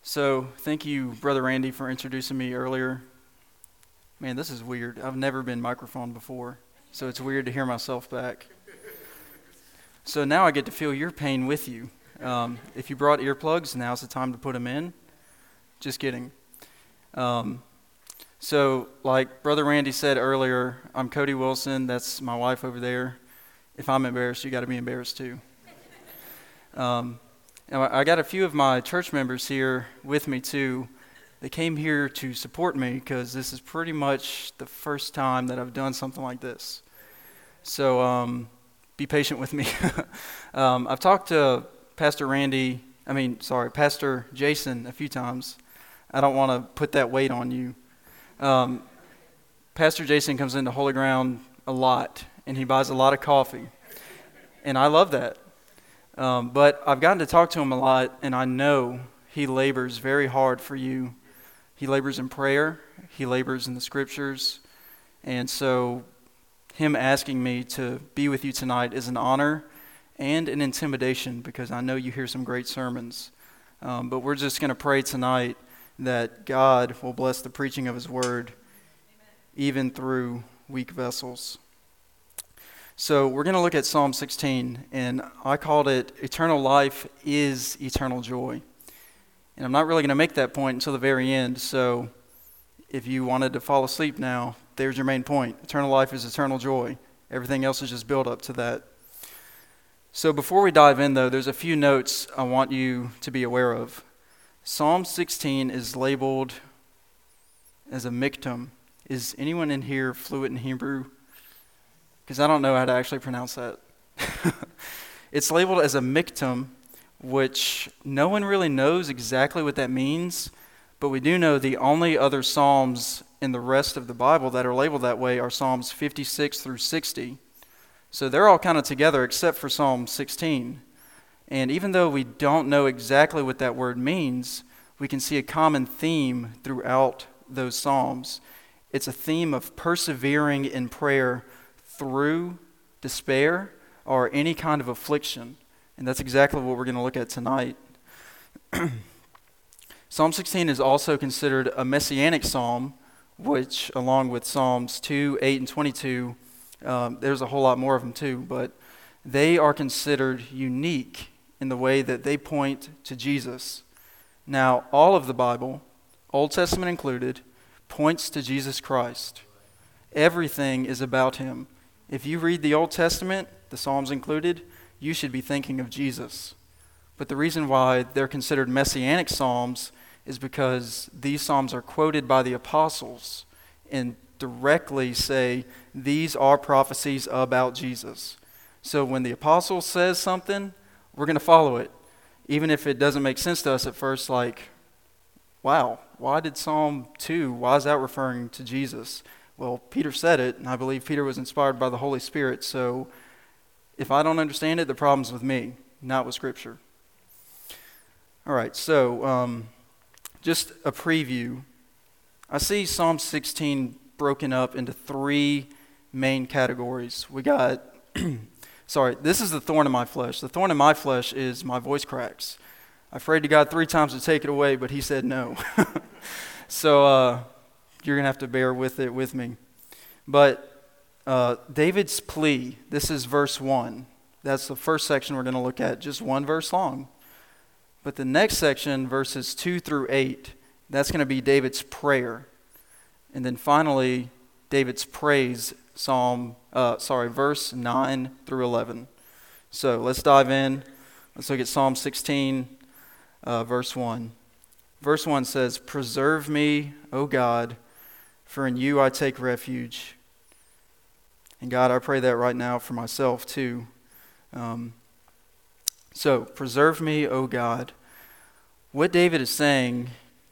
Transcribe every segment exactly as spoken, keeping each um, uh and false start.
So, thank you, Brother Randy, for introducing me earlier. Man, this is weird. I've never been microphoned before, so it's weird to hear myself back. So now I get to feel your pain with you. Um, if you brought earplugs, now's the time to put them in. Just kidding. Um, so, like Brother Randy said earlier, I'm Cody Wilson. That's my wife over there. If I'm embarrassed, you got to be embarrassed too. Um, and I got a few of my church members here with me too. They came here to support me because this is pretty much the first time that I've done something like this. So um, be patient with me. um, I've talked to Pastor Randy, I mean, sorry, Pastor Jason a few times. I don't want to put that weight on you. Um, Pastor Jason comes into Holy Ground a lot, and he buys a lot of coffee. And I love that. Um, but I've gotten to talk to him a lot, and I know he labors very hard for you. He labors in prayer. He labors in the scriptures. And so him asking me to be with you tonight is an honor and an intimidation because I know you hear some great sermons. Um, but we're just going to pray tonight that God will bless the preaching of his word, even through weak vessels. So we're going to look at Psalm sixteen, and I called it Eternal Life is Eternal Joy. And I'm not really going to make that point until the very end, so if you wanted to fall asleep now, there's your main point. Eternal life is eternal joy. Everything else is just built up to that. So before we dive in, though, there's a few notes I want you to be aware of. Psalm sixteen is labeled as a miktam. Is anyone in here fluent in Hebrew? Because I don't know how to actually pronounce that. It's labeled as a miktam, which no one really knows exactly what that means, but we do know the only other Psalms in the rest of the Bible that are labeled that way are Psalms fifty-six through sixty. So they're all kind of together except for Psalm sixteen. And even though we don't know exactly what that word means, we can see a common theme throughout those Psalms. It's a theme of persevering in prayer through despair or any kind of affliction. And that's exactly what we're going to look at tonight. Psalm sixteen is also considered a messianic psalm, which along with Psalms two, eight, and twenty-two, um, there's a whole lot more of them too, but they are considered unique in the way that they point to Jesus. Now, all of the Bible, Old Testament included, points to Jesus Christ. Everything is about him. If you read the Old Testament, the Psalms included, you should be thinking of Jesus. But the reason why they're considered messianic psalms is because these psalms are quoted by the apostles and directly say these are prophecies about Jesus. So when the apostle says something, we're going to follow it. Even if it doesn't make sense to us at first, like, wow, why did Psalm two, why is that referring to Jesus? Well, Peter said it, and I believe Peter was inspired by the Holy Spirit, so if I don't understand it, the problem's with me, not with Scripture. All right, so um, just a preview. I see Psalm sixteen broken up into three main categories. We got, sorry, this is the thorn in my flesh. The thorn in my flesh is my voice cracks. I prayed to God three times to take it away, but he said no. so uh, you're going to have to bear with it with me. But Uh, David's plea, this is verse one. That's the first section we're going to look at, just one verse long. But the next section, verses two through eight, that's going to be David's prayer. And then finally, David's praise, Psalm, uh, sorry, verse nine through eleven. So let's dive in. Let's look at Psalm sixteen, uh, verse one. Verse one says, "Preserve me, O God, for in you I take refuge." And God, I pray that right now for myself too. Um, so, preserve me, O God. What David is saying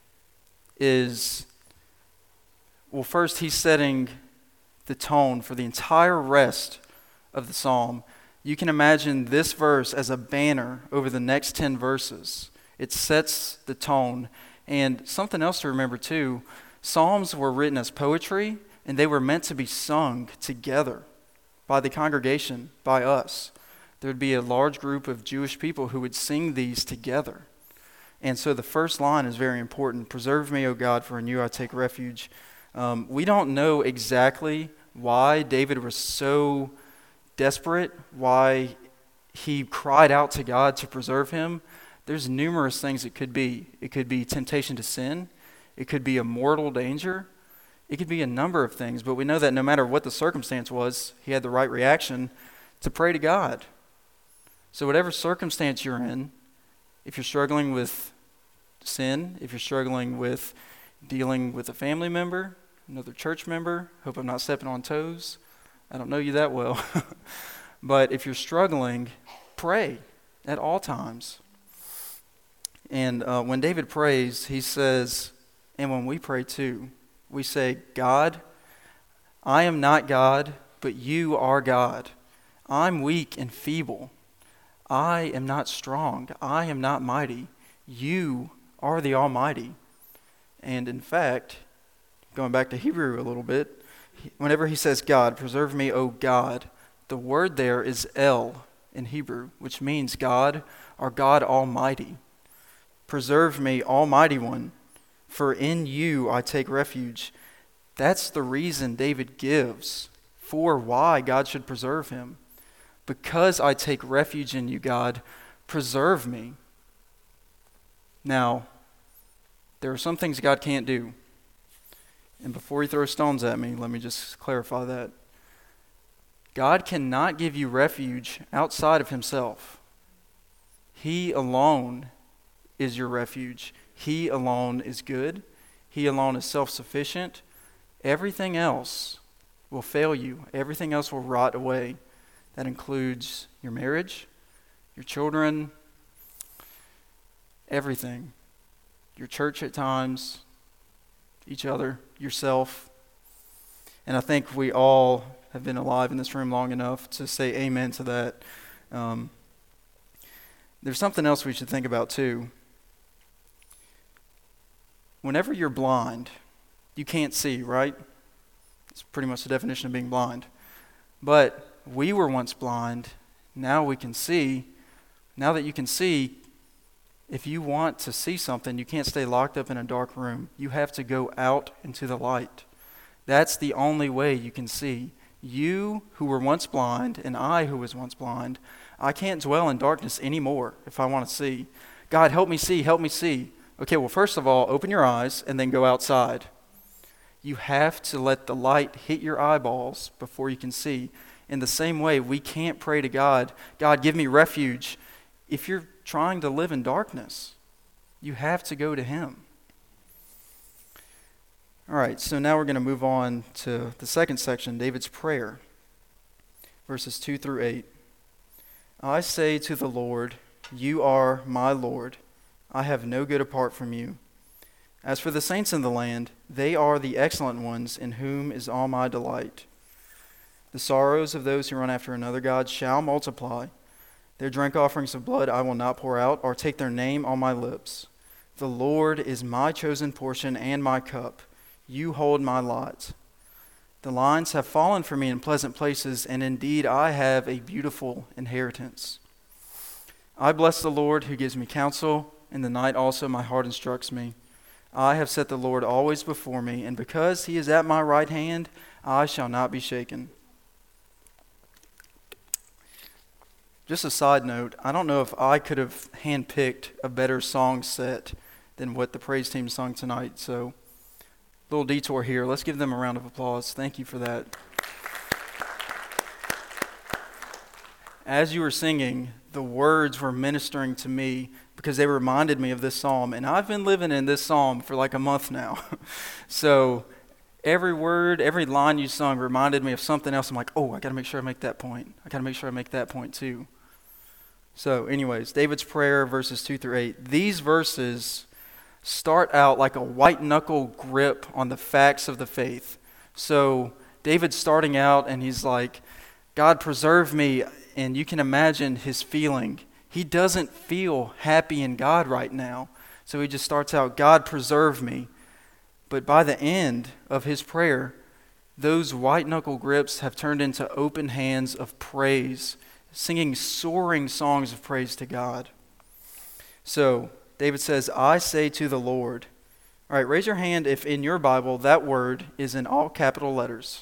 is, well, first he's setting the tone for the entire rest of the psalm. You can imagine this verse as a banner over the next ten verses. It sets the tone. And something else to remember too, psalms were written as poetry, and they were meant to be sung together by the congregation, by us. There would be a large group of Jewish people who would sing these together. And so the first line is very important. Preserve me, O God, for in you I take refuge. Um, we don't know exactly why David was so desperate, why he cried out to God to preserve him. There's numerous things it could be. It could be temptation to sin. It could be a mortal danger. It could be a number of things. But we know that no matter what the circumstance was, he had the right reaction to pray to God. So whatever circumstance you're in, if you're struggling with sin, if you're struggling with dealing with a family member, another church member, hope I'm not stepping on toes. I don't know you that well. But if you're struggling, pray at all times. And uh, when David prays, he says, and when we pray too, we say, God, I am not God, but you are God. I'm weak and feeble. I am not strong. I am not mighty. You are the Almighty. And in fact, going back to Hebrew a little bit, whenever he says, God, preserve me, O God, the word there is El in Hebrew, which means God, our God Almighty. Preserve me, Almighty One, for in you I take refuge. That's the reason David gives for why God should preserve him. Because I take refuge in you, God, preserve me. Now, there are some things God can't do. And before he throws stones at me, let me just clarify that. God cannot give you refuge outside of himself. He alone is your refuge. He alone is good. He alone is self-sufficient. Everything else will fail you. Everything else will rot away. That includes your marriage, your children, everything. Your church at times, each other, yourself. And I think we all have been alive in this room long enough to say amen to that. Um, there's something else we should think about too. Whenever you're blind, you can't see, right? It's pretty much the definition of being blind. But we were once blind, now we can see. Now that you can see, if you want to see something, you can't stay locked up in a dark room. You have to go out into the light. That's the only way you can see. You who were once blind, and I who was once blind, I can't dwell in darkness anymore if I want to see. God, help me see, help me see. Okay, well, first of all, open your eyes and then go outside. You have to let the light hit your eyeballs before you can see. In the same way, we can't pray to God, God, give me refuge. If you're trying to live in darkness, you have to go to him. All right, so now we're going to move on to the second section, David's prayer, verses two through eight. I say to the Lord, you are my Lord. I have no good apart from you. As for the saints in the land, they are the excellent ones in whom is all my delight. The sorrows of those who run after another god shall multiply. Their drink offerings of blood I will not pour out, or take their name on my lips. The Lord is my chosen portion and my cup. You hold my lot. The lines have fallen for me in pleasant places, and indeed I have a beautiful inheritance. I bless the Lord who gives me counsel. In the night also my heart instructs me. I have set the Lord always before me, and because he is at my right hand, I shall not be shaken. Just a side note, I don't know if I could have handpicked a better song set than what the praise team sung tonight, so little detour here. Let's give them a round of applause. Thank you for that. As you were singing, the words were ministering to me because they reminded me of this psalm. And I've been living in this psalm for like a month now. So every word, every line you sung reminded me of something else. I'm like, oh, I got to make sure I make that point. I got to make sure I make that point too. So anyways, David's prayer, verses two through eight. These verses start out like a white-knuckle grip on the facts of the faith. So David's starting out and he's like, God, preserve me. And you can imagine his feeling. He doesn't feel happy in God right now. So he just starts out, God, preserve me. But by the end of his prayer, those white-knuckle grips have turned into open hands of praise, singing soaring songs of praise to God. So David says, I say to the Lord. All right, raise your hand if in your Bible that word is in all capital letters.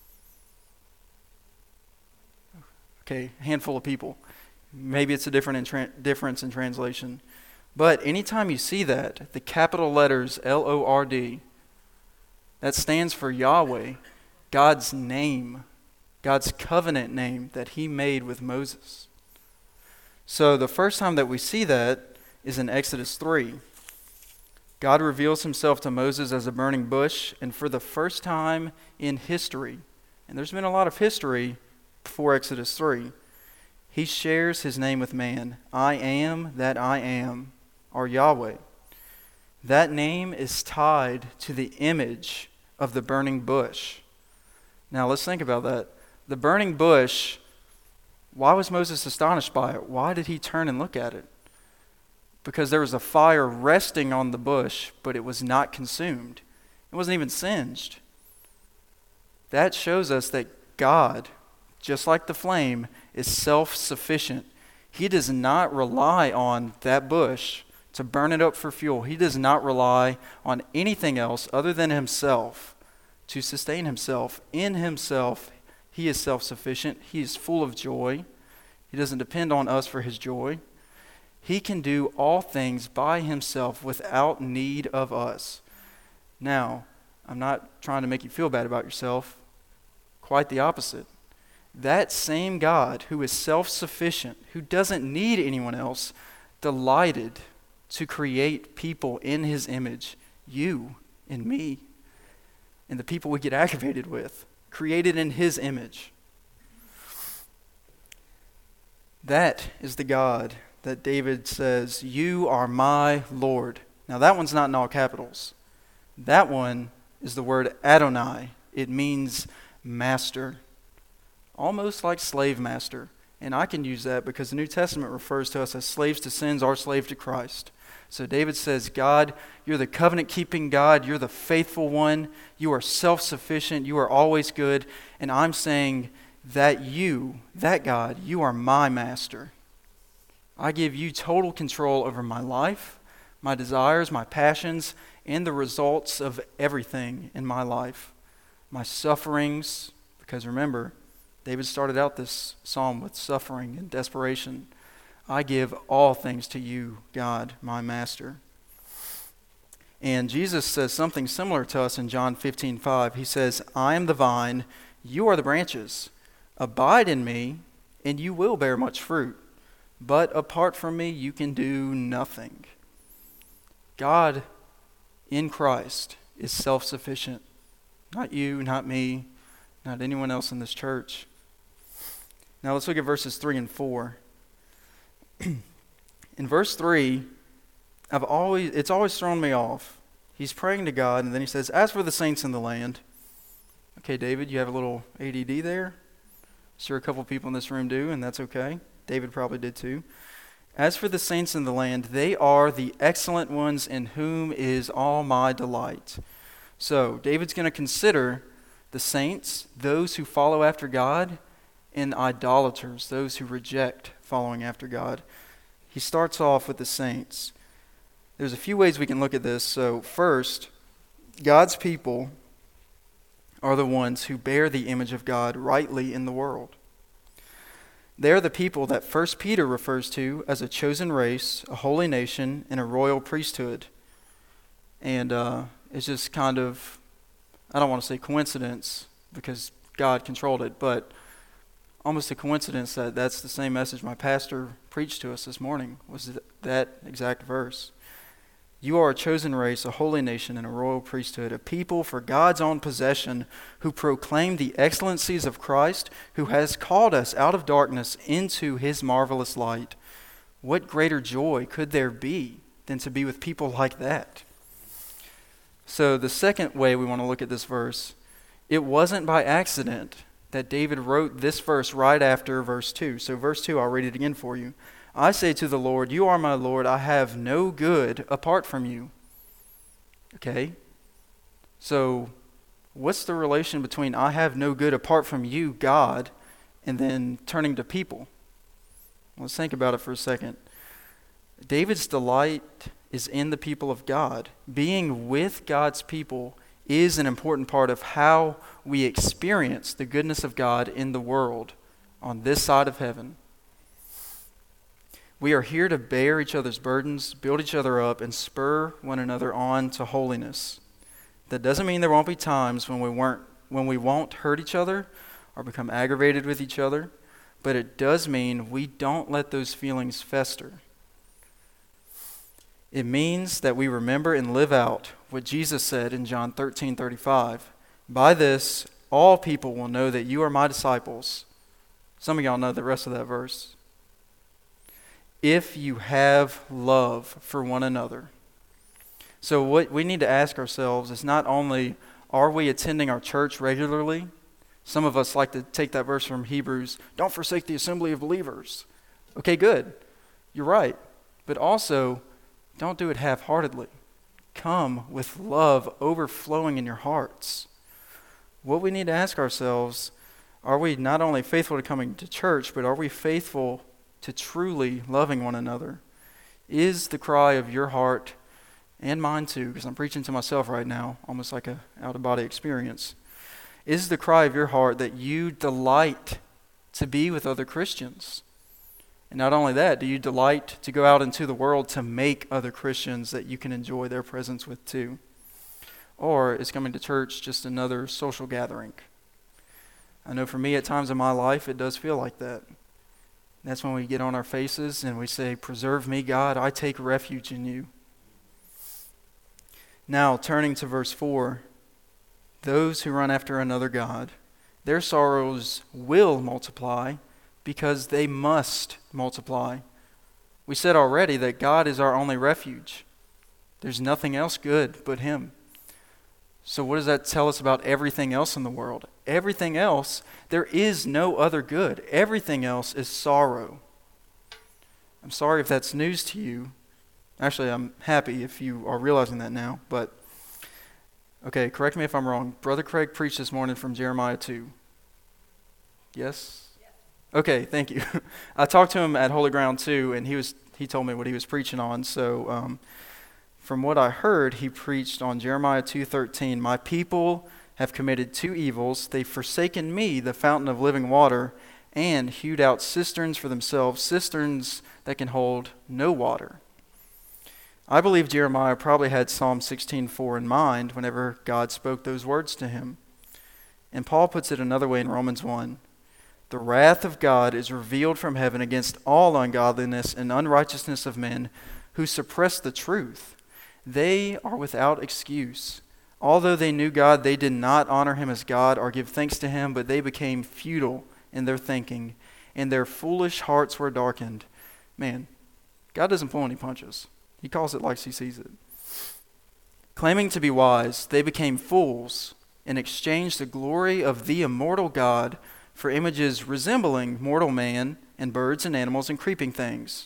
Okay, a handful of people. Maybe it's a different in tra- difference in translation. But anytime you see that, the capital letters L O R D, that stands for Yahweh, God's name, God's covenant name that he made with Moses. So the first time that we see that is in Exodus three. God reveals himself to Moses as a burning bush, and for the first time in history, and there's been a lot of history before Exodus three, he shares his name with man. I am that I am, or Yahweh. That name is tied to the image of the burning bush. Now let's think about that. The burning bush, why was Moses astonished by it? Why did he turn and look at it? Because there was a fire resting on the bush, but it was not consumed. It wasn't even singed. That shows us that God, just like the flame, is self-sufficient. He does not rely on that bush to burn it up for fuel. He does not rely on anything else other than himself to sustain himself. In himself, he is self-sufficient. He is full of joy. He doesn't depend on us for his joy. He can do all things by himself without need of us. Now, I'm not trying to make you feel bad about yourself. Quite the opposite. That same God who is self-sufficient, who doesn't need anyone else, delighted to create people in his image, you and me, and the people we get aggravated with, created in his image. That is the God that David says, you are my Lord. Now that one's not in all capitals. That one is the word Adonai. It means master. Almost like slave master. And I can use that because the New Testament refers to us as slaves to sins, our slave to Christ. So David says, God, you're the covenant-keeping God. You're the faithful one. You are self-sufficient. You are always good. And I'm saying that you, that God, you are my master. I give you total control over my life, my desires, my passions, and the results of everything in my life. My sufferings, because remember, David started out this psalm with suffering and desperation. I give all things to you, God, my master. And Jesus says something similar to us in John fifteen five. He says, I am the vine, you are the branches. Abide in me, and you will bear much fruit. But apart from me, you can do nothing. God in Christ is self-sufficient. Not you, not me, not anyone else in this church. Now let's look at verses three and four. In verse three, I've always it's always thrown me off. He's praying to God, and then he says, as for the saints in the land. Okay, David, you have a little A D D there. Sure, a couple people in this room do, and that's okay. David probably did too. As for the saints in the land, they are the excellent ones in whom is all my delight. So, David's going to consider the saints, those who follow after God, and idolaters, those who reject following after God. He starts off with the saints. There's a few ways we can look at this. So, first, God's people are the ones who bear the image of God rightly in the world. They are the people that First Peter refers to as a chosen race, a holy nation, and a royal priesthood. And uh, it's just kind of, I don't want to say coincidence because God controlled it, but almost a coincidence that that's the same message my pastor preached to us this morning, was that exact verse. You are a chosen race, a holy nation, and a royal priesthood, a people for God's own possession, who proclaim the excellencies of Christ, who has called us out of darkness into his marvelous light. What greater joy could there be than to be with people like that? So the second way we want to look at this verse, it wasn't by accident that David wrote this verse right after verse two. So verse two, I'll read it again for you. I say to the Lord, you are my Lord, I have no good apart from you. Okay? So, what's the relation between I have no good apart from you, God, and then turning to people? Let's think about it for a second. David's delight is in the people of God. Being with God's people is an important part of how we experience the goodness of God in the world on this side of heaven. We are here to bear each other's burdens, build each other up, and spur one another on to holiness. That doesn't mean there won't be times when we weren't, when we won't hurt each other or become aggravated with each other, but it does mean we don't let those feelings fester. It means that we remember and live out what Jesus said in John thirteen thirty-five. By this, all people will know that you are my disciples. Some of y'all know the rest of that verse. If you have love for one another. So what we need to ask ourselves is not only, are we attending our church regularly? Some of us like to take that verse from Hebrews, don't forsake the assembly of believers. Okay, good. You're right. But also, don't do it half-heartedly. Come with love overflowing in your hearts. What we need to ask ourselves, are we not only faithful to coming to church, but are we faithful to truly loving one another? Is the cry of your heart, and mine too, because I'm preaching to myself right now, almost like an out-of-body experience, is the cry of your heart that you delight to be with other Christians? And not only that, do you delight to go out into the world to make other Christians that you can enjoy their presence with too? Or is coming to church just another social gathering? I know for me at times in my life it does feel like that. That's when we get on our faces and we say, preserve me, God, I take refuge in you. Now, turning to verse four, those who run after another god, their sorrows will multiply because they must multiply. We said already that God is our only refuge. There's nothing else good but him. So what does that tell us about everything else in the world? Everything else, there is no other good. Everything else is sorrow. I'm sorry if that's news to you. Actually, I'm happy if you are realizing that now. But, okay, correct me if I'm wrong. Brother Craig preached this morning from Jeremiah two. Yes? Yes. Okay, thank you. I talked to him at Holy Ground too, and he was he told me what he was preaching on. So, um, from what I heard, he preached on Jeremiah two thirteen. My people have committed two evils. They've forsaken me, the fountain of living water, and hewed out cisterns for themselves, cisterns that can hold no water. I believe Jeremiah probably had Psalm sixteen four in mind whenever God spoke those words to him. And Paul puts it another way in Romans one. The wrath of God is revealed from heaven against all ungodliness and unrighteousness of men who suppress the truth. They are without excuse. Although they knew God, they did not honor him as God or give thanks to him, but they became futile in their thinking, and their foolish hearts were darkened. Man, God doesn't pull any punches. He calls it like he sees it. Claiming to be wise, they became fools and exchanged the glory of the immortal God for images resembling mortal man and birds and animals and creeping things.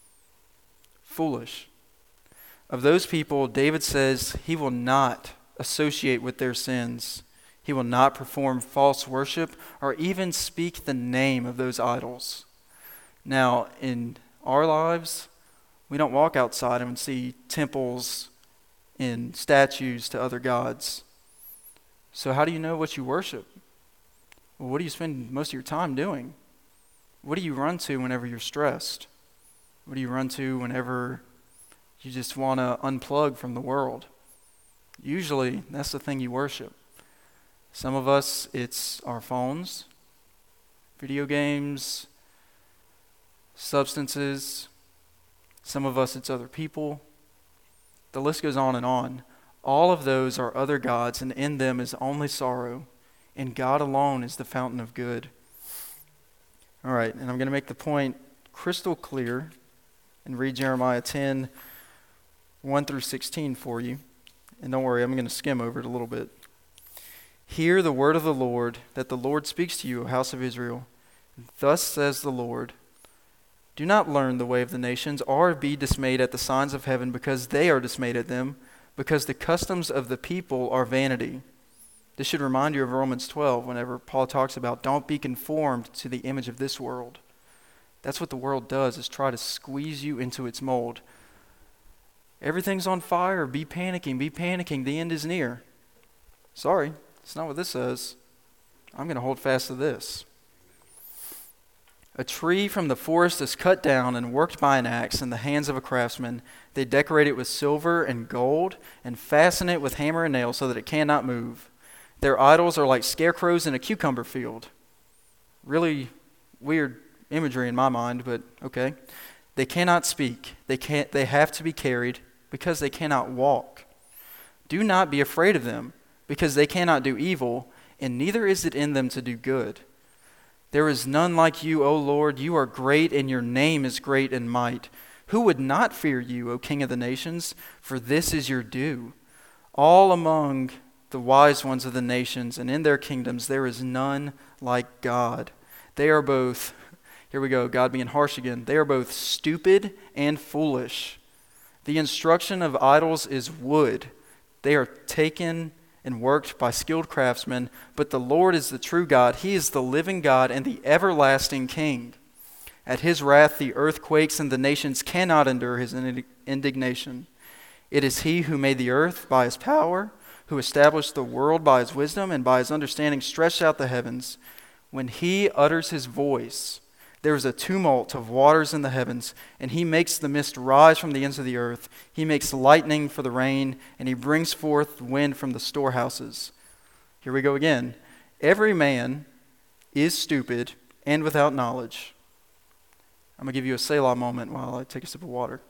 Foolish. Of those people, David says he will not associate with their sins. He will not perform false worship or even speak the name of those idols. Now, in our lives, we don't walk outside and see temples and statues to other gods. So how do you know what you worship? Well, what do you spend most of your time doing? What do you run to whenever you're stressed? What do you run to whenever you just want to unplug from the world? Usually, that's the thing you worship. Some of us, it's our phones, video games, substances. Some of us, it's other people. The list goes on and on. All of those are other gods, and in them is only sorrow, and God alone is the fountain of good. All right, and I'm going to make the point crystal clear and read Jeremiah ten, one through sixteen for you. And don't worry, I'm going to skim over it a little bit. Hear the word of the Lord, that the Lord speaks to you, O house of Israel. Thus says the Lord, do not learn the way of the nations, or be dismayed at the signs of heaven, because they are dismayed at them, because the customs of the people are vanity. This should remind you of Romans twelve, whenever Paul talks about don't be conformed to the image of this world. That's what the world does, is try to squeeze you into its mold. Everything's on fire. Be panicking. Be panicking. The end is near. Sorry, it's not what this says. I'm going to hold fast to this. A tree from the forest is cut down and worked by an axe in the hands of a craftsman. They decorate it with silver and gold and fasten it with hammer and nail so that it cannot move. Their idols are like scarecrows in a cucumber field. Really weird imagery in my mind, but okay. They cannot speak. They can't. They have to be carried because they cannot walk. Do not be afraid of them, because they cannot do evil, and neither is it in them to do good. There is none like you, O Lord. You are great, and your name is great in might. Who would not fear you, O King of the nations? For this is your due. All among the wise ones of the nations, and in their kingdoms, there is none like God. They are both, here we go, God being harsh again. They are both stupid and foolish. The instruction of idols is wood. They are taken and worked by skilled craftsmen, but the Lord is the true God. He is the living God and the everlasting King. At his wrath the earth quakes, and the nations cannot endure his indignation. It is he who made the earth by his power, who established the world by his wisdom, and by his understanding stretched out the heavens. When he utters his voice, there is a tumult of waters in the heavens, and he makes the mist rise from the ends of the earth. He makes lightning for the rain, and he brings forth wind from the storehouses. Here we go again. Every man is stupid and without knowledge. I'm going to give you a Selah moment while I take a sip of water.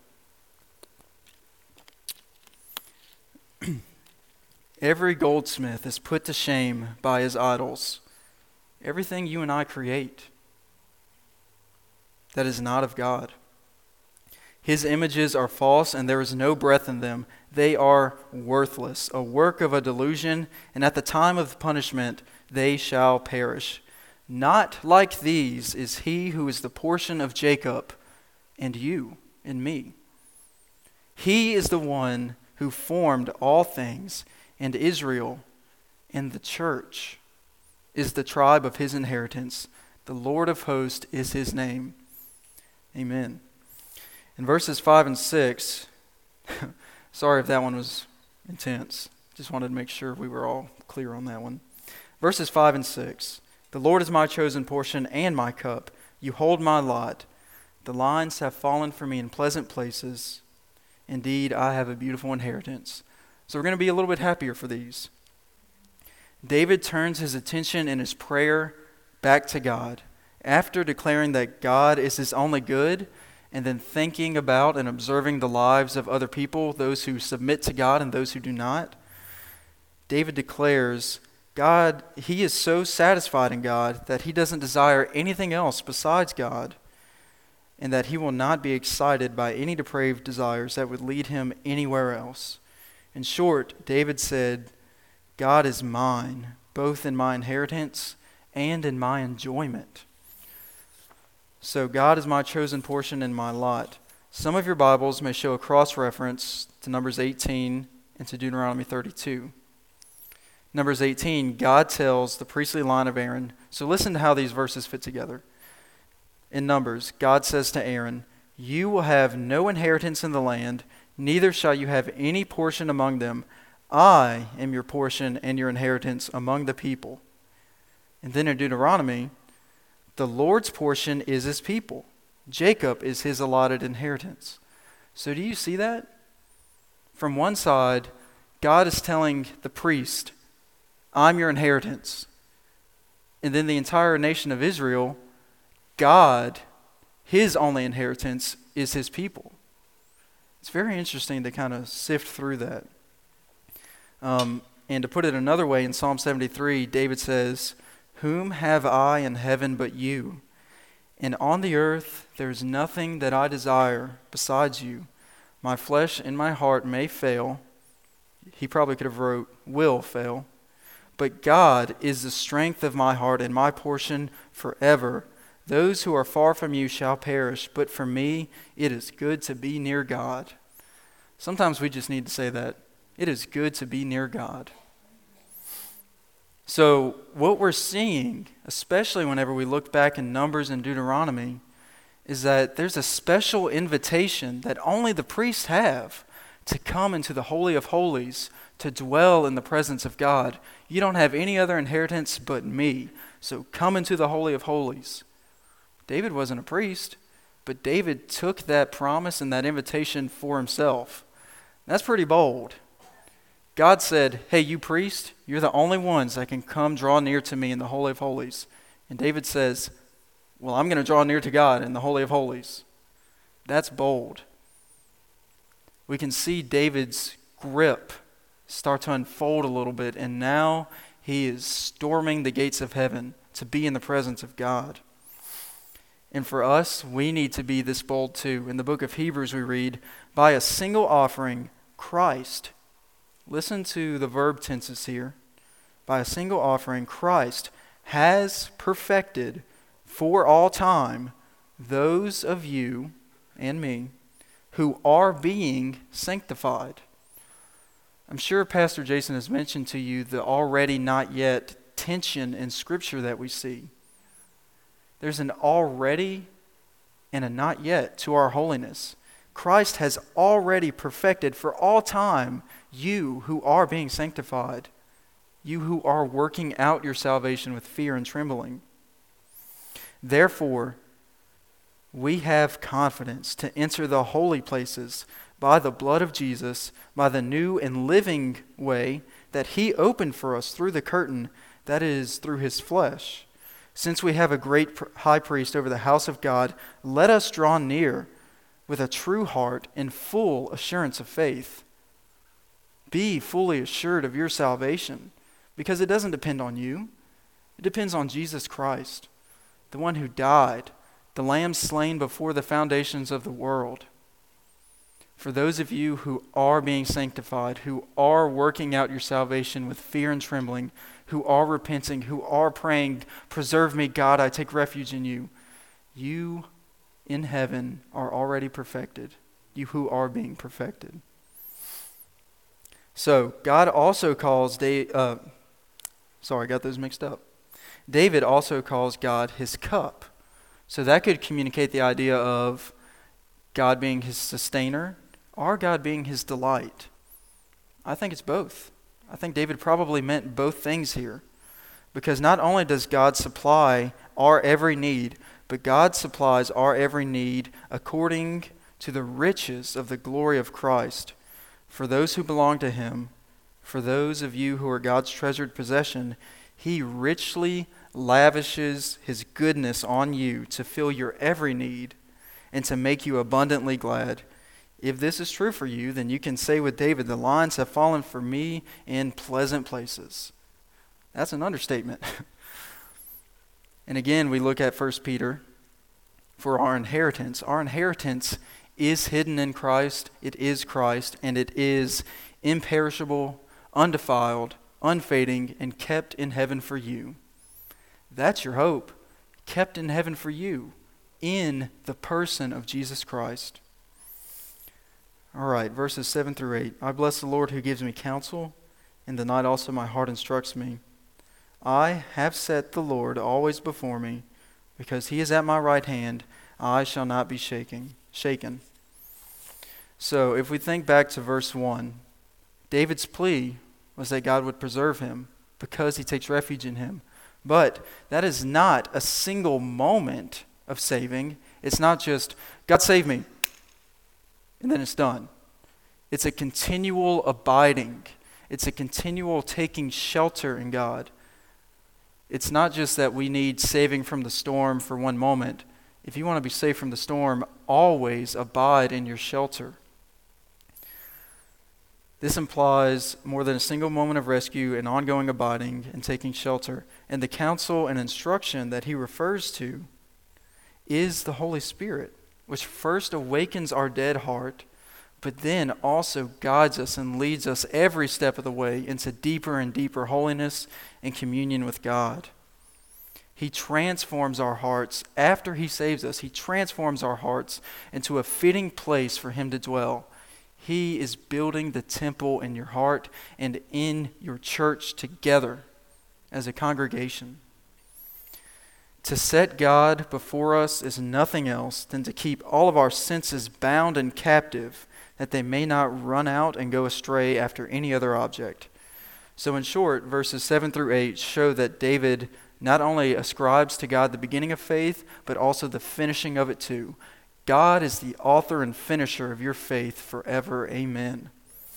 Every goldsmith is put to shame by his idols. Everything you and I create that is not of God. His images are false, and there is no breath in them. They are worthless, a work of a delusion, and at the time of punishment they shall perish. Not like these is he who is the portion of Jacob and you and me. He is the one who formed all things, and Israel and the church is the tribe of his inheritance. The Lord of hosts is his name. Amen. In verses five and six, sorry if that one was intense. Just wanted to make sure we were all clear on that one. Verses five and six. The Lord is my chosen portion and my cup. You hold my lot. The lines have fallen for me in pleasant places. Indeed, I have a beautiful inheritance. So we're going to be a little bit happier for these. David turns his attention in his prayer back to God. After declaring that God is his only good, and then thinking about and observing the lives of other people, those who submit to God and those who do not, David declares, God, he is so satisfied in God that he doesn't desire anything else besides God, and that he will not be excited by any depraved desires that would lead him anywhere else. In short, David said, God is mine, both in my inheritance and in my enjoyment. So God is my chosen portion and my lot. Some of your Bibles may show a cross-reference to Numbers eighteen and to Deuteronomy thirty-two. Numbers eighteen, God tells the priestly line of Aaron. So listen to how these verses fit together. In Numbers, God says to Aaron, you will have no inheritance in the land, neither shall you have any portion among them. I am your portion and your inheritance among the people. And then in Deuteronomy, the Lord's portion is his people. Jacob is his allotted inheritance. So do you see that? From one side, God is telling the priest, I'm your inheritance. And then the entire nation of Israel, God, his only inheritance, is his people. It's very interesting to kind of sift through that. Um, and to put it another way, in Psalm seventy-three, David says, whom have I in heaven but you? And on the earth there is nothing that I desire besides you. My flesh and my heart may fail. He probably could have wrote, will fail. But God is the strength of my heart and my portion forever. Those who are far from you shall perish, but for me it is good to be near God. Sometimes we just need to say that. It is good to be near God. So what we're seeing, especially whenever we look back in Numbers and Deuteronomy, is that there's a special invitation that only the priests have to come into the Holy of Holies, to dwell in the presence of God. You don't have any other inheritance but me, so come into the Holy of Holies. David wasn't a priest, but David took that promise and that invitation for himself. That's pretty bold. God said, hey, you priest, you're the only ones that can come draw near to me in the Holy of Holies. And David says, well, I'm going to draw near to God in the Holy of Holies. That's bold. We can see David's grip start to unfold a little bit, and now he is storming the gates of heaven to be in the presence of God. And for us, we need to be this bold too. In the book of Hebrews we read, by a single offering, Christ, listen to the verb tenses here, by a single offering, Christ has perfected for all time those of you and me who are being sanctified. I'm sure Pastor Jason has mentioned to you the already not yet tension in Scripture that we see. There's an already and a not yet to our holiness. Christ has already perfected for all time you who are being sanctified, you who are working out your salvation with fear and trembling. Therefore, we have confidence to enter the holy places by the blood of Jesus, by the new and living way that he opened for us through the curtain, that is, through his flesh. Since we have a great high priest over the house of God, let us draw near with a true heart and full assurance of faith. Be fully assured of your salvation, because it doesn't depend on you. It depends on Jesus Christ, the one who died, the Lamb slain before the foundations of the world. For those of you who are being sanctified, who are working out your salvation with fear and trembling, who are repenting, who are praying, preserve me, God, I take refuge in you. You in heaven are already perfected. You who are being perfected. So, God also calls, da- uh, sorry, I got those mixed up. David also calls God his cup. So that could communicate the idea of God being his sustainer or God being his delight. I think it's both. I think David probably meant both things here. Because not only does God supply our every need, but God supplies our every need according to the riches of the glory of Christ. For those who belong to him, for those of you who are God's treasured possession, he richly lavishes his goodness on you to fill your every need and to make you abundantly glad. If this is true for you, then you can say with David, the lines have fallen for me in pleasant places. That's an understatement. And again, we look at First Peter for our inheritance. Our inheritance is hidden in Christ. It is Christ, and it is imperishable, undefiled, unfading, and kept in heaven for you. That's your hope, kept in heaven for you, in the person of Jesus Christ. All right, verses seven through eight. I bless the Lord who gives me counsel. In the night also my heart instructs me. I have set the Lord always before me. Because he is at my right hand, I shall not be shaking, shaken. So if we think back to verse one, David's plea was that God would preserve him because he takes refuge in him. But that is not a single moment of saving. It's not just, God save me, and then it's done. It's a continual abiding. It's a continual taking shelter in God. It's not just that we need saving from the storm for one moment. If you want to be safe from the storm, always abide in your shelter. This implies more than a single moment of rescue and ongoing abiding and taking shelter. And the counsel and instruction that he refers to is the Holy Spirit, which first awakens our dead heart, but then also guides us and leads us every step of the way into deeper and deeper holiness and communion with God. He transforms our hearts after he saves us. He transforms our hearts into a fitting place for him to dwell. He is building the temple in your heart and in your church together as a congregation. To set God before us is nothing else than to keep all of our senses bound and captive that they may not run out and go astray after any other object. So in short, verses seven through eight show that David not only ascribes to God the beginning of faith, but also the finishing of it too. God is the author and finisher of your faith forever. Amen.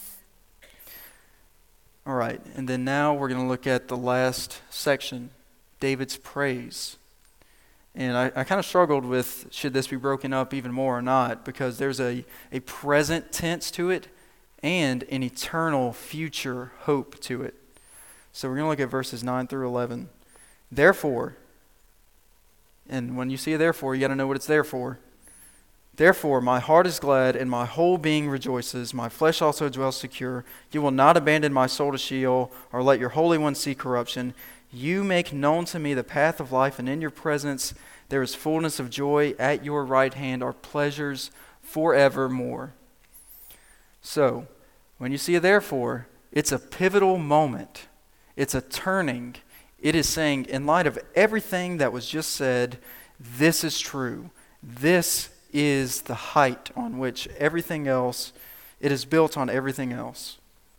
All right, and then now we're going to look at the last section, David's praise. And I, I kind of struggled with, should this be broken up even more or not, because there's a, a present tense to it and an eternal future hope to it. So we're going to look at verses nine through eleven. Therefore, and when you see a therefore, you got to know what it's there for. Therefore, my heart is glad, and my whole being rejoices. My flesh also dwells secure. You will not abandon my soul to Sheol, or let your Holy One see corruption. You make known to me the path of life, and in your presence there is fullness of joy. At your right hand are pleasures forevermore. So, when you see a therefore, it's a pivotal moment. It's a turning. It is saying, in light of everything that was just said, this is true. This is the height on which everything else, it is built on everything else.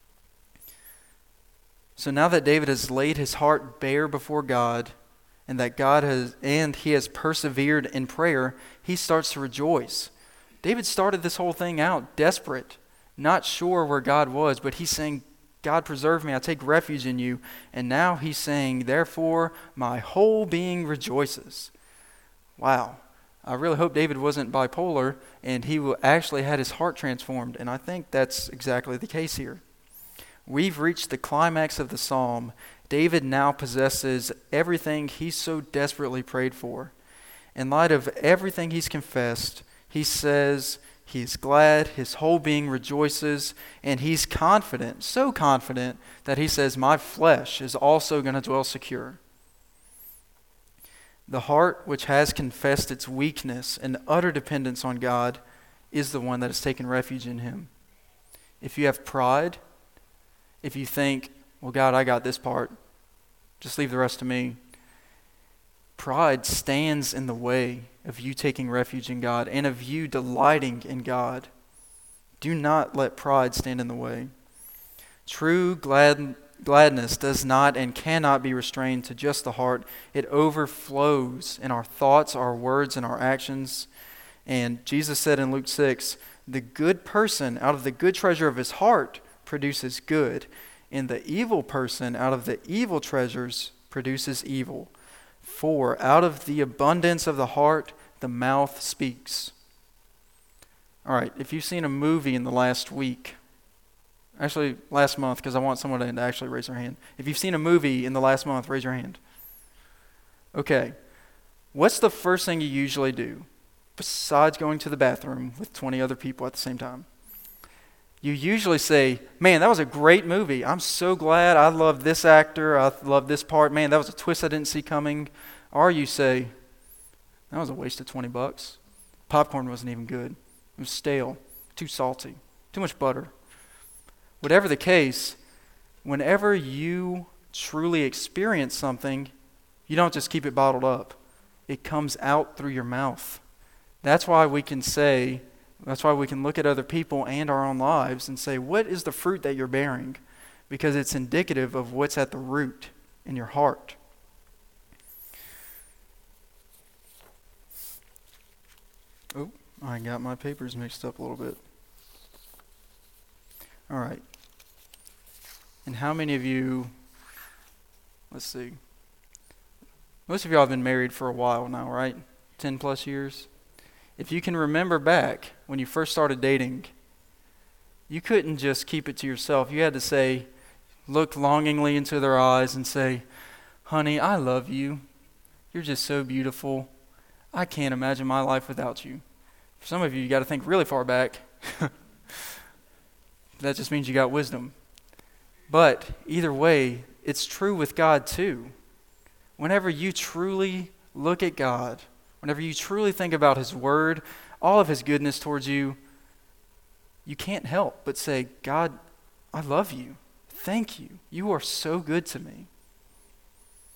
So now that David has laid his heart bare before God, and that God has, and he has persevered in prayer, he starts to rejoice. David started this whole thing out desperate, not sure where God was, but he's saying, God, preserve me, I take refuge in you. And now he's saying, therefore, my whole being rejoices. Wow. I really hope David wasn't bipolar and he actually had his heart transformed. And I think that's exactly the case here. We've reached the climax of the psalm. David now possesses everything he so desperately prayed for. In light of everything he's confessed, he says he's glad, his whole being rejoices, and he's confident, so confident that he says, my flesh is also going to dwell secure. The heart which has confessed its weakness and utter dependence on God is the one that has taken refuge in him. If you have pride, if you think, well, God, I got this part, just leave the rest to me. Pride stands in the way of you taking refuge in God and of you delighting in God. Do not let pride stand in the way. True glad, gladness does not and cannot be restrained to just the heart. It overflows in our thoughts, our words, and our actions. And Jesus said in Luke six, the good person out of the good treasure of his heart produces good, and the evil person out of the evil treasures produces evil. For out of the abundance of the heart, the mouth speaks. All right, if you've seen a movie in the last week, actually last month, because I want someone to actually raise their hand. If you've seen a movie in the last month, raise your hand. Okay, what's the first thing you usually do besides going to the bathroom with twenty other people at the same time? You usually say, man, that was a great movie. I'm so glad. I love this actor. I love this part. Man, that was a twist I didn't see coming. Or you say, that was a waste of twenty bucks. Popcorn wasn't even good. It was stale, too salty, too much butter. Whatever the case, whenever you truly experience something, you don't just keep it bottled up. It comes out through your mouth. That's why we can say, That's why we can look at other people and our own lives and say, what is the fruit that you're bearing? Because it's indicative of what's at the root in your heart. Oh, I got my papers mixed up a little bit. All right. And how many of you, let's see, most of y'all have been married for a while now, right? ten plus years. If you can remember back when you first started dating, you couldn't just keep it to yourself. You had to say, look longingly into their eyes and say, honey, I love you. You're just so beautiful. I can't imagine my life without you. For some of you, you got to think really far back. That just means you got wisdom. But either way, it's true with God too. Whenever you truly look at God, whenever you truly think about His Word, all of His goodness towards you, you can't help but say, God, I love you. Thank you. You are so good to me.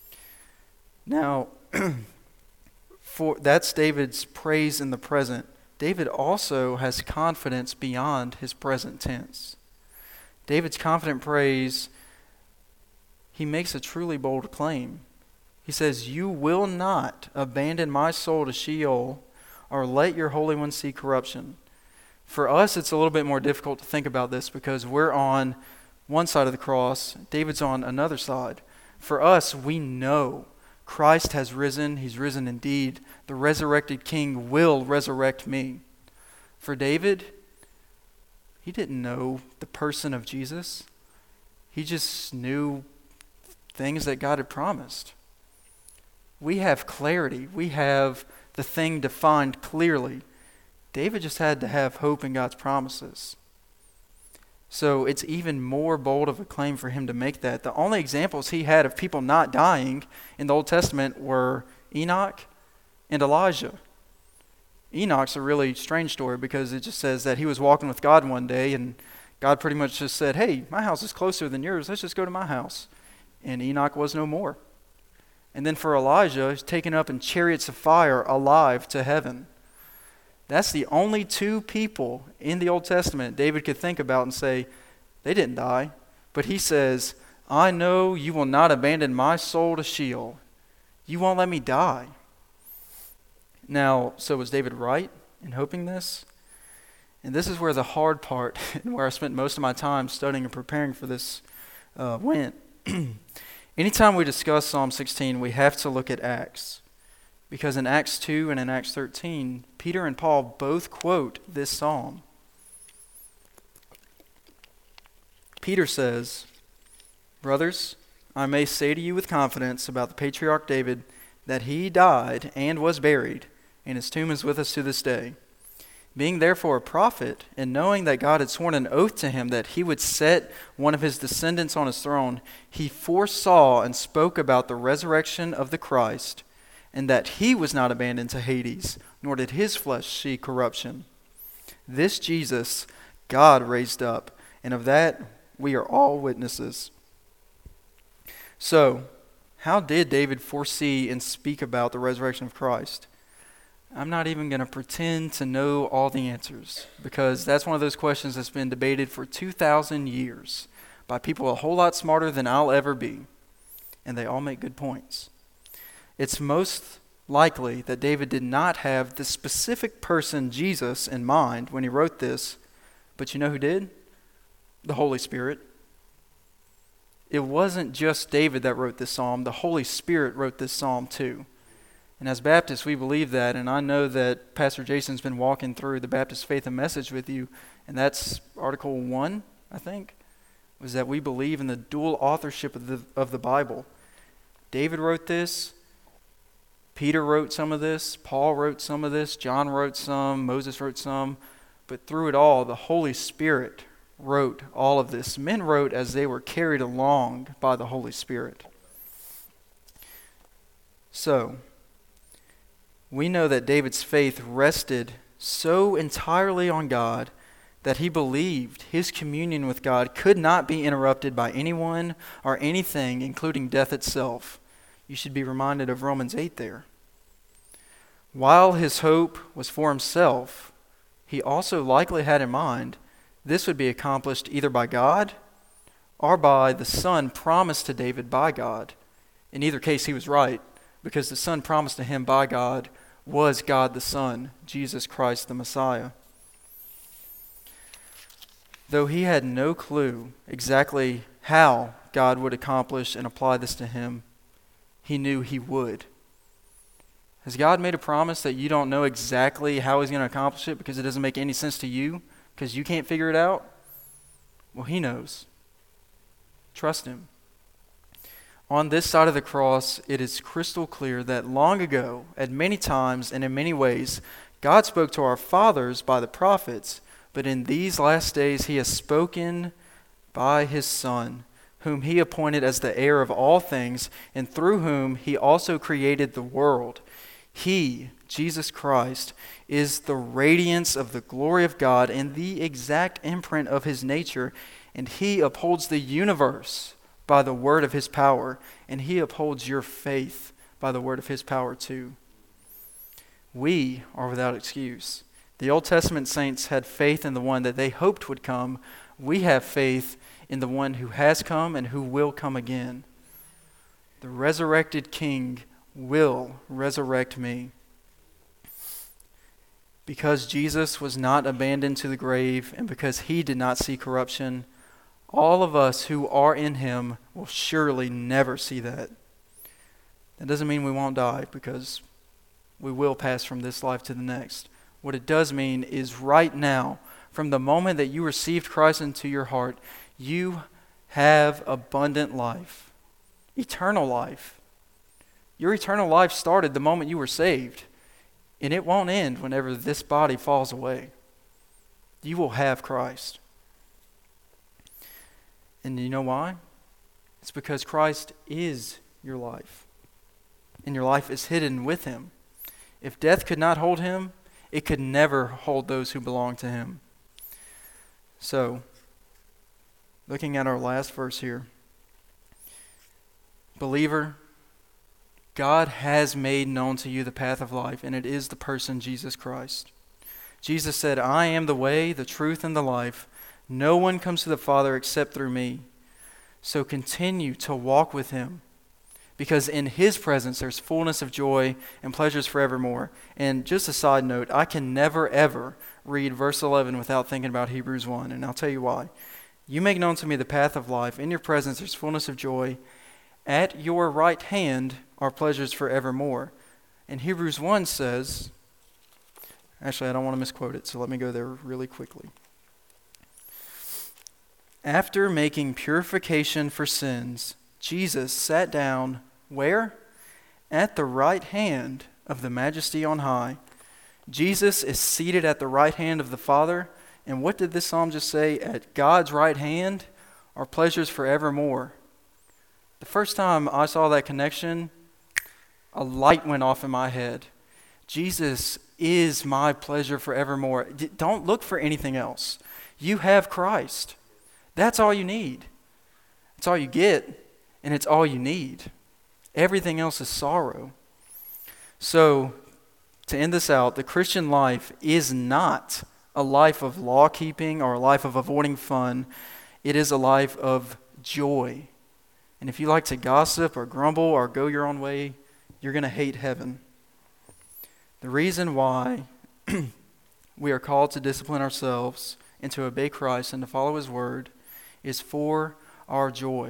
Now, for that's David's praise in the present. David also has confidence beyond his present tense. David's confident praise, he makes a truly bold claim. He says, "You will not abandon my soul to Sheol or let your Holy One see corruption." For us, it's a little bit more difficult to think about this because we're on one side of the cross, David's on another side. For us, we know Christ has risen. He's risen indeed. The resurrected King will resurrect me. For David, he didn't know the person of Jesus. He just knew things that God had promised. We have clarity. We have the thing defined clearly. David just had to have hope in God's promises. So it's even more bold of a claim for him to make that. The only examples he had of people not dying in the Old Testament were Enoch and Elijah. Enoch's a really strange story because it just says that he was walking with God one day and God pretty much just said, "Hey, my house is closer than yours. Let's just go to my house." And Enoch was no more. And then for Elijah, he's taken up in chariots of fire alive to heaven. That's the only two people in the Old Testament David could think about and say, they didn't die. But he says, "I know you will not abandon my soul to Sheol. You won't let me die." Now, so was David right in hoping this? And this is where the hard part, and where I spent most of my time studying and preparing for this uh, went. Anytime we discuss Psalm sixteen, we have to look at Acts. Because in Acts two and in Acts thirteen, Peter and Paul both quote this psalm. Peter says, "Brothers, I may say to you with confidence about the patriarch David that he died and was buried, and his tomb is with us to this day. Being therefore a prophet, and knowing that God had sworn an oath to him that he would set one of his descendants on his throne, he foresaw and spoke about the resurrection of the Christ, and that he was not abandoned to Hades, nor did his flesh see corruption. This Jesus God raised up, and of that we are all witnesses." So, how did David foresee and speak about the resurrection of Christ? I'm not even going to pretend to know all the answers, because that's one of those questions that's been debated for two thousand years by people a whole lot smarter than I'll ever be, and they all make good points. It's most likely that David did not have the specific person, Jesus, in mind when he wrote this, but you know who did? The Holy Spirit. It wasn't just David that wrote this psalm. The Holy Spirit wrote this psalm too. And as Baptists, we believe that, and I know that Pastor Jason's been walking through the Baptist Faith and Message with you, and that's Article one, I think, was that we believe in the dual authorship of the, of the Bible. David wrote this, Peter wrote some of this, Paul wrote some of this, John wrote some, Moses wrote some, but through it all, the Holy Spirit wrote all of this. Men wrote as they were carried along by the Holy Spirit. So, we know that David's faith rested so entirely on God that he believed his communion with God could not be interrupted by anyone or anything, including death itself. You should be reminded of Romans eight there. While his hope was for himself, he also likely had in mind this would be accomplished either by God or by the Son promised to David by God. In either case, he was right, because the Son promised to him by God was God the Son, Jesus Christ the Messiah. Though he had no clue exactly how God would accomplish and apply this to him, he knew he would. Has God made a promise that you don't know exactly how he's going to accomplish it because it doesn't make any sense to you, because you can't figure it out? Well, he knows. Trust him. On this side of the cross, it is crystal clear that long ago, at many times and in many ways, God spoke to our fathers by the prophets, but in these last days he has spoken by his Son, whom he appointed as the heir of all things, and through whom he also created the world. He, Jesus Christ, is the radiance of the glory of God and the exact imprint of his nature, and he upholds the universe by the word of his power, and he upholds your faith by the word of his power too. We are without excuse The Old Testament saints had faith in the one that they hoped would come. We have faith in the one who has come and who will come again. The resurrected King will resurrect me. Because Jesus was not abandoned to the grave and because he did not see corruption, all of us who are in him will surely never see that. That doesn't mean we won't die, because we will pass from this life to the next. What it does mean is right now, from the moment that you received Christ into your heart, you have abundant life, eternal life. Your eternal life started the moment you were saved, and it won't end whenever this body falls away. You will have Christ. And you know why? It's because Christ is your life, and your life is hidden with him. If death could not hold him, it could never hold those who belong to him. So, looking at our last verse here, believer, God has made known to you the path of life, and it is the person Jesus Christ. Jesus said, I am the way, the truth, and the life. No one comes to the Father except through me. So continue to walk with him, because in his presence there's fullness of joy and pleasures forevermore. And just a side note, I can never ever read verse eleven without thinking about Hebrews one, and I'll tell you why. You make known to me the path of life. In your presence there's fullness of joy. At your right hand are pleasures forevermore. And Hebrews one says, actually I don't want to misquote it, so let me go there really quickly. After making purification for sins, Jesus sat down, where? At the right hand of the Majesty on high. Jesus is seated at the right hand of the Father. And what did this psalm just say? At God's right hand are pleasures forevermore. The first time I saw that connection, a light went off in my head. Jesus is my pleasure forevermore. D- don't look for anything else. You have Christ. That's all you need. It's all you get, and it's all you need. Everything else is sorrow. So, to end this out, the Christian life is not a life of law keeping or a life of avoiding fun. It is a life of joy. And if you like to gossip or grumble or go your own way, you're going to hate heaven. The reason why we are called to discipline ourselves and to obey Christ and to follow his word is for our joy.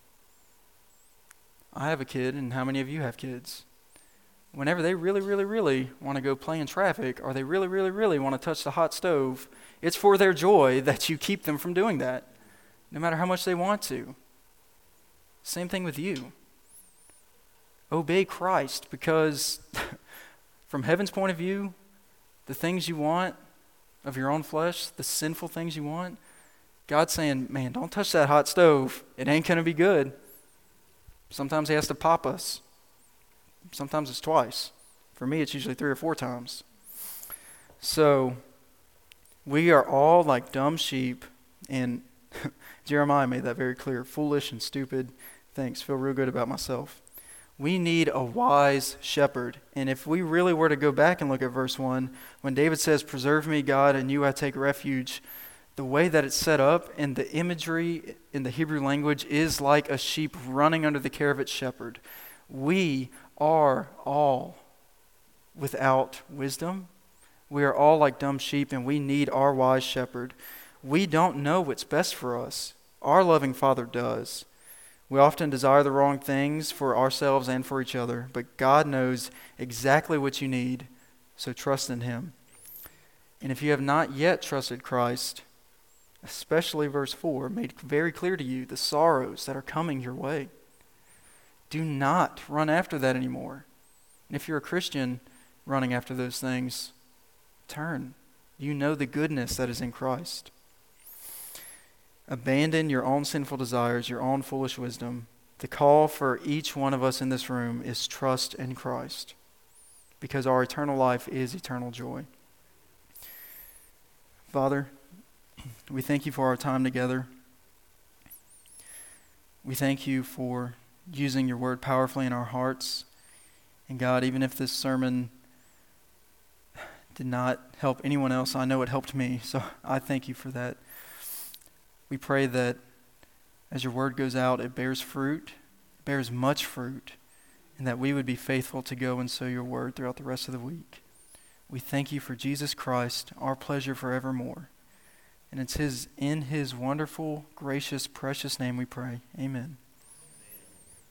I have a kid, and how many of you have kids? Whenever they really, really, really want to go play in traffic, or they really, really, really want to touch the hot stove, it's for their joy that you keep them from doing that, no matter how much they want to. Same thing with you. Obey Christ, because from heaven's point of view, the things you want of your own flesh, the sinful things you want, God's saying, man, don't touch that hot stove. It ain't going to be good. Sometimes he has to pop us. Sometimes it's twice. For me, it's usually three or four times. So, we are all like dumb sheep, and Jeremiah made that very clear. Foolish and stupid. Thanks. Feel real good about myself. We need a wise shepherd. And if we really were to go back and look at verse one, when David says, preserve me, God, in you I take refuge, the way that it's set up and the imagery in the Hebrew language is like a sheep running under the care of its shepherd. We are all without wisdom. We are all like dumb sheep, and we need our wise shepherd. We don't know what's best for us. Our loving Father does. We often desire the wrong things for ourselves and for each other, but God knows exactly what you need, so trust in him. And if you have not yet trusted Christ, especially verse four, made very clear to you the sorrows that are coming your way. Do not run after that anymore. And if you're a Christian running after those things, turn. You know the goodness that is in Christ. Abandon your own sinful desires, your own foolish wisdom. The call for each one of us in this room is trust in Christ, because our eternal life is eternal joy. Father, we thank you for our time together. We thank you for using your word powerfully in our hearts. And God, even if this sermon did not help anyone else. I know it helped me, so I thank you for that. We pray that as your word goes out, it bears fruit, bears much fruit, and that we would be faithful to go and sow your word throughout the rest of the week. We thank you for Jesus Christ, our pleasure forevermore. And it's his in his wonderful, gracious, precious name we pray. Amen.